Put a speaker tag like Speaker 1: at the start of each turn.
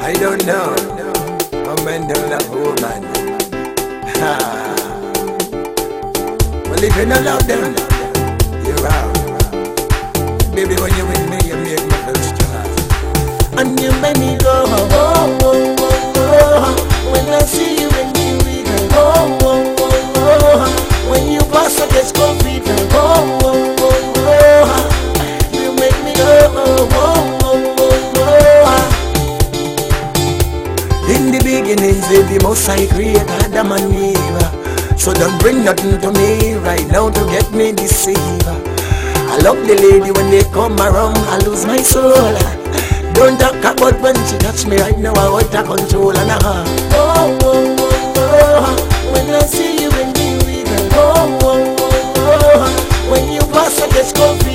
Speaker 1: I don't know. A man don't love woman. Well, if you don't love them, you're out. Baby, when you're with me, you make me feel strong. And you make me go, oh, oh, oh, oh. When I see you in the river, oh, oh, oh, oh. When you pass, I get confident, oh, oh, oh, oh. You make me go, oh, oh, oh, oh, oh. In the beginnings, the Most High created Adam and Eve. So don't bring nothing to me right now to get me deceived. I love the lady when they come around, I lose my soul. Don't talk about when she touch me right now, I want to control and oh, oh, oh, oh. When I see you in the river, oh, oh, oh, oh. When you pass, I get confused.